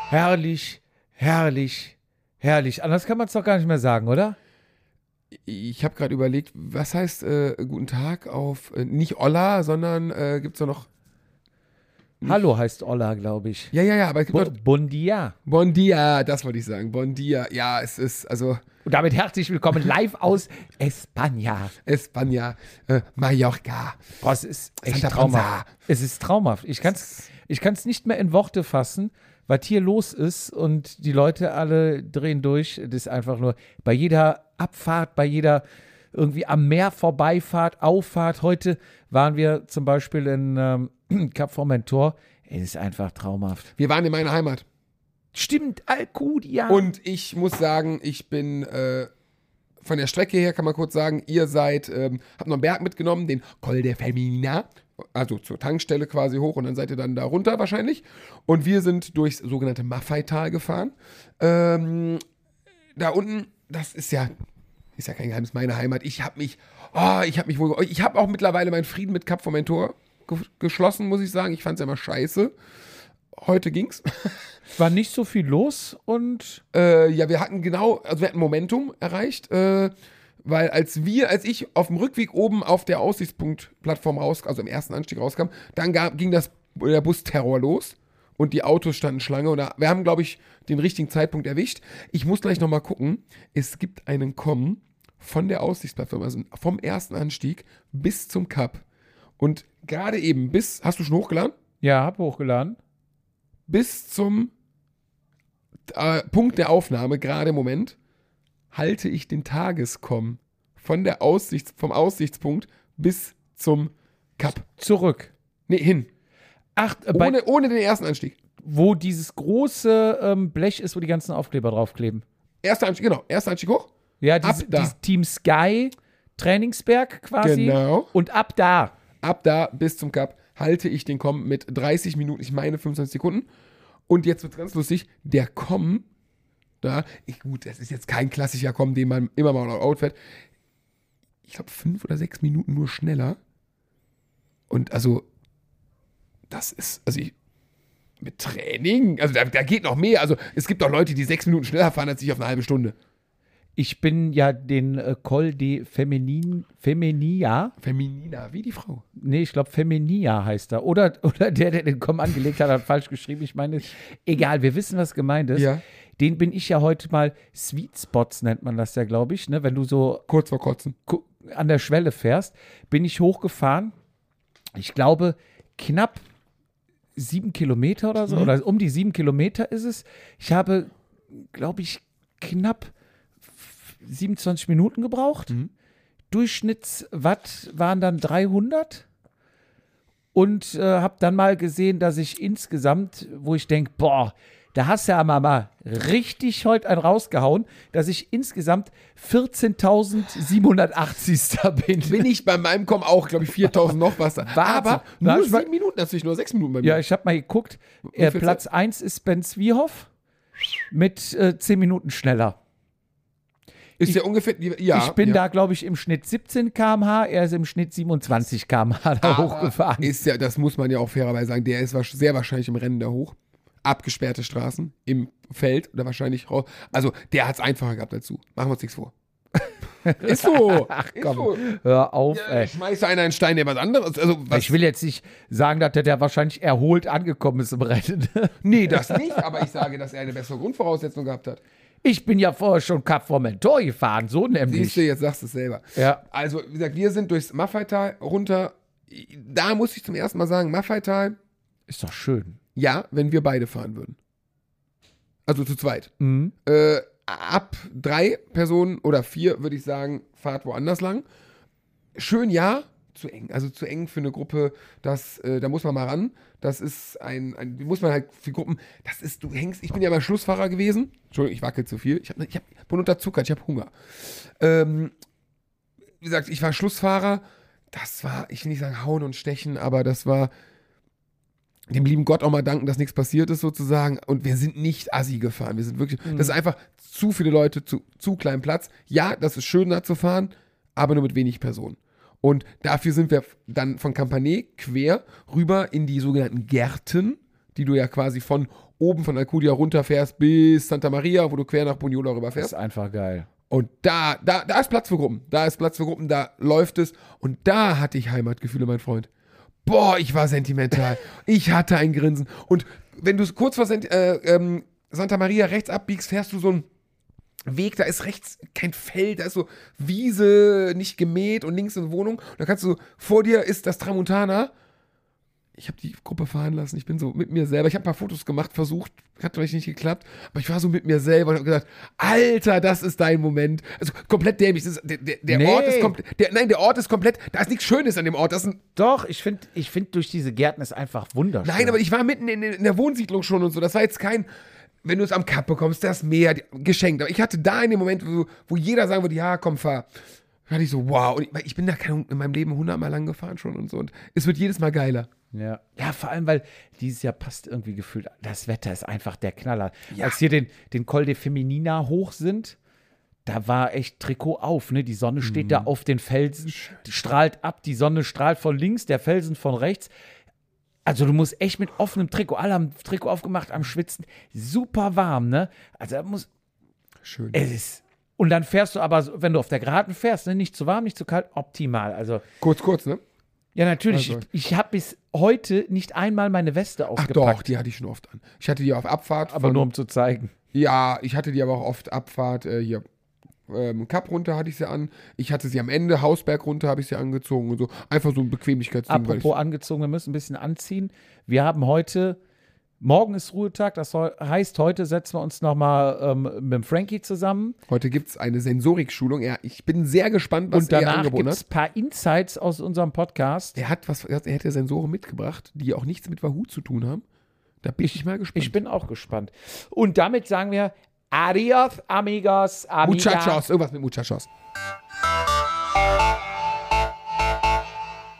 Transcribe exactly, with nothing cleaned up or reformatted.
Herrlich, herrlich, herrlich. Anders kann man es doch gar nicht mehr sagen, oder? Ich habe gerade überlegt, was heißt äh, guten Tag auf, äh, nicht Olla, sondern äh, gibt es noch. Nicht. Hallo heißt Olla, glaube ich. Ja, ja, ja, aber es gibt Bo- noch. Bon dia. Bon dia, das wollte ich sagen. Bon dia. Ja, es ist, also. Und damit herzlich willkommen live aus España. España, äh, Mallorca. Boah, es ist echt Santa traumhaft. Ponsa. Es ist traumhaft. Ich kann es ich kann's nicht mehr in Worte fassen, was hier los ist und die Leute alle drehen durch. Das ist einfach nur bei jeder Abfahrt, bei jeder irgendwie am Meer Vorbeifahrt, Auffahrt. Heute waren wir zum Beispiel in ähm, Cap Formentor. Es ist einfach traumhaft. Wir waren in meiner Heimat. Stimmt, Alcudia. Und ich muss sagen, ich bin äh, von der Strecke her, kann man kurz sagen, ihr seid, ähm, habt noch einen Berg mitgenommen, den Col de Femina, also zur Tankstelle quasi hoch und dann seid ihr dann da runter wahrscheinlich. Und wir sind durchs sogenannte Maffei-Tal gefahren. Ähm, da unten, das ist ja, ist ja kein Geheimnis, meine Heimat. Ich habe mich, oh, ich habe mich wohl, ich habe auch mittlerweile meinen Frieden mit Cap Formentor ge- geschlossen, muss ich sagen. Ich fand es ja immer scheiße. Heute ging's. War nicht so viel los und Äh, ja, wir hatten genau, also wir hatten Momentum erreicht, äh, weil als wir, als ich auf dem Rückweg oben auf der Aussichtspunktplattform raus, also im ersten Anstieg rauskam, dann gab, ging das, der Busterror los und die Autos standen Schlange und da, wir haben, glaube ich, den richtigen Zeitpunkt erwischt. Ich muss gleich nochmal gucken, es gibt einen Kommen von der Aussichtsplattform, also vom ersten Anstieg bis zum Kap und gerade eben bis, hast du schon hochgeladen? ja, hab hochgeladen. Bis zum äh, Punkt der Aufnahme, gerade im Moment, halte ich den Tageskommen von der Aussichts, vom Aussichtspunkt bis zum Kap. Zurück. Nee, hin. Ach, äh, bei, Ohne, ohne den ersten Anstieg. wo dieses große ähm, Blech ist, wo die ganzen Aufkleber draufkleben. Erster Anstieg, genau. Erster Anstieg hoch. Ja, diese, Ab da. dieses Team Sky Trainingsberg quasi. Genau. Und ab da. Ab da bis zum Kap halte ich den Kommen mit dreißig Minuten, ich meine fünfundzwanzig Sekunden. Und jetzt wird es ganz lustig, der Kommen, da, ich, gut, das ist jetzt kein klassischer Kommen, den man immer mal noch outfährt. Ich glaube, fünf oder sechs Minuten nur schneller. Und also, das ist, also ich, mit Training, also da, da geht noch mehr. Also es gibt auch Leute, die sechs Minuten schneller fahren als ich auf eine halbe Stunde. Ich bin ja den äh, Col de Feminin, Feminia. Feminina, wie die Frau. Nee, ich glaube Feminia heißt er. Oder, oder der, der den Kommen angelegt hat, hat falsch geschrieben. Ich meine, egal, wir wissen, was gemeint ist. Ja. Den bin ich ja heute mal, Sweet Spots nennt man das ja, glaube ich, ne? Wenn du so Kurz vor Kotzen. ku- an der Schwelle fährst, bin ich hochgefahren. Ich glaube, knapp sieben Kilometer oder so, Mhm. oder um die sieben Kilometer ist es. Ich habe, glaube ich, knapp siebenundzwanzig Minuten gebraucht. Mhm. Durchschnittswatt waren dann dreihundert. Und äh, habe dann mal gesehen, dass ich insgesamt, wo ich denke, boah, da hast du ja mal richtig heute einen rausgehauen, dass ich insgesamt vierzehntausendsiebenhundertachtzig bin. Bin ich bei meinem Kommen auch, glaube ich, viertausend noch was. Wahnsinn. Aber nur Wahnsinn. sieben Minuten natürlich, nur sechs Minuten bei mir. Ja, ich habe mal geguckt. Äh, viel Platz eins ist Ben Zwiehoff mit äh, zehn Minuten schneller. ist ja ungefähr, ja. ich bin ja. da, glaube ich, im Schnitt siebzehn Kilometer pro Stunde, er ist im Schnitt siebenundzwanzig Kilometer pro Stunde da Aber hochgefahren. Ist ja, das muss man ja auch fairerweise sagen, der ist wahrsch- sehr wahrscheinlich im Rennen da hoch. Abgesperrte Straßen im Feld oder wahrscheinlich raus. Also der hat es einfacher gehabt als du. Machen wir uns nichts vor. Ist so. Ach Komm, so. hör auf, Ja, ey. schmeißt einer einen Stein, der was anderes. Also, was, Ich will jetzt nicht sagen, dass der, der wahrscheinlich erholt angekommen ist im Rennen. nee, das nicht, aber ich sage, dass er eine bessere Grundvoraussetzung gehabt hat. Ich bin ja vorher schon Cap Formentor gefahren, so Siehst nämlich. du, jetzt sagst du es selber. Ja. Also, wie gesagt, wir sind durchs Maffei-Tal runter. Da muss ich zum ersten Mal sagen, Maffei-Tal, Ist doch schön. ja, wenn wir beide fahren würden. Also zu zweit. Mhm. Äh, ab drei Personen oder vier würde ich sagen, fahrt woanders lang. Schön, ja, zu eng. Also zu eng für eine Gruppe, das, äh, da muss man mal ran. Das ist ein, ein, muss man halt für Gruppen, das ist, du hängst, ich bin ja mal Schlussfahrer gewesen. Entschuldigung, ich wackel zu viel. Ich, hab, ich hab, bin unterzuckert, ich habe Hunger. Ähm, wie gesagt, ich war Schlussfahrer. Das war, ich will nicht sagen hauen und stechen, aber das war dem lieben Gott auch mal danken, dass nichts passiert ist sozusagen. Und wir sind nicht assi gefahren. Wir sind wirklich, Mhm. das ist einfach zu viele Leute, zu, zu kleinen Platz. Ja, das ist schön da zu fahren, aber nur mit wenig Personen. Und dafür sind wir dann von Campanet quer rüber in die sogenannten Gärten, die du ja quasi von oben von Alcudia runterfährst bis Santa Maria, wo du quer nach Bunyola rüberfährst. Das ist einfach geil. Und da, da, da ist Platz für Gruppen. Da ist Platz für Gruppen, da läuft es. Und da hatte ich Heimatgefühle, mein Freund. Boah, ich war sentimental. Ich hatte ein Grinsen. Und wenn du kurz vor Sent- äh, ähm, Santa Maria rechts abbiegst, fährst du so einen Weg, da ist rechts kein Feld, da ist so Wiese, nicht gemäht und links eine Wohnung. Und da kannst du, vor dir ist das Tramontana. Ich habe die Gruppe fahren lassen, ich bin so mit mir selber. Ich habe ein paar Fotos gemacht, versucht, hat vielleicht nicht geklappt, aber ich war so mit mir selber und habe gesagt, Alter, das ist dein Moment. Also komplett dämlich. Das ist, der der, der Nee. Ort ist komplett, der, nein, der Ort ist komplett, da ist nichts Schönes an dem Ort. Das ist ein, Doch, ich finde, ich find durch diese Gärten ist einfach wunderschön. nein, aber ich war mitten in, in der Wohnsiedlung schon und so. Das war jetzt kein, wenn du es am Kap bekommst, das Meer, die, geschenkt. Aber ich hatte da in dem Moment, wo, wo jeder sagen würde, ja, komm, fahr. Da hatte ich so, wow. Und ich, ich bin da keine, in meinem Leben hundertmal lang gefahren schon und so. Und es wird jedes Mal geiler. Ja. ja, vor allem, weil dieses Jahr passt irgendwie gefühlt, das Wetter ist einfach der Knaller. Ja. Als wir den, den Col de Feminina hoch sind, da war echt Trikot auf, ne? Die Sonne steht Mhm. da auf den Felsen, die strahlt ab, die Sonne strahlt von links, der Felsen von rechts. Also du musst echt mit offenem Trikot, alle haben Trikot aufgemacht, am Schwitzen, super warm, ne? Also da muss, Schön. es ist, und dann fährst du aber, so- wenn du auf der Geraden fährst, ne? Nicht zu warm, nicht zu kalt, optimal. Also Kurz, kurz, ne? ja, natürlich. Also. Ich, ich habe bis heute nicht einmal meine Weste Ach ausgepackt. doch, die hatte ich schon oft an. Ich hatte die auf Abfahrt. Aber von, nur um zu zeigen. Ja, ich hatte die aber auch oft Abfahrt äh, hier. Ähm, Kap runter hatte ich sie an. Ich hatte sie am Ende, Hausberg runter habe ich sie angezogen und so. Einfach so ein Bequemlichkeitsding. weil Apropos ich, angezogen, wir müssen ein bisschen anziehen. Wir haben heute, morgen ist Ruhetag, das heu- heißt, heute setzen wir uns nochmal ähm, mit dem Frankie zusammen. heute gibt es eine Sensorikschulung. Ja, ich bin sehr gespannt, was Und er danach angeboten gibt es hat. ein paar Insights aus unserem Podcast. Er hat was, er hätte Sensoren mitgebracht, die auch nichts mit Wahoo zu tun haben. Da bin ich, mal gespannt. Ich bin auch gespannt. Und damit sagen wir Adios, amigos, amigas. Muchachos, irgendwas mit Muchachos.